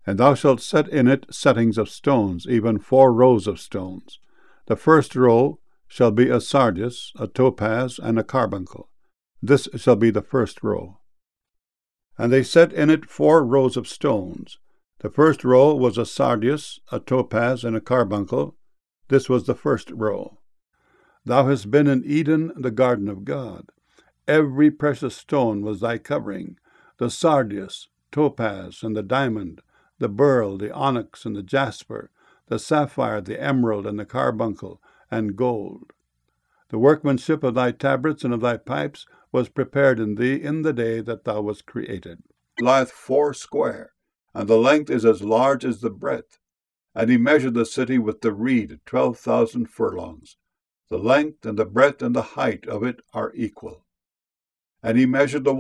And thou shalt set in it settings of stones, even 4 rows of stones. The first row shall be a sardius, a topaz, and a carbuncle. This shall be the first row. And they set in it 4 rows of stones. The first row was a sardius, a topaz, and a carbuncle. This was the first row. Thou hast been in Eden, the garden of God. Every precious stone was thy covering, the sardius, topaz, and the diamond, the beryl, the onyx, and the jasper, the sapphire, the emerald, and the carbuncle, and gold. The workmanship of thy tabrets and of thy pipes was prepared in thee in the day that thou wast created. It lieth 4 square, and the length is as large as the breadth. And he measured the city with the reed 12,000 furlongs. The length and the breadth and the height of it are equal. And he measured the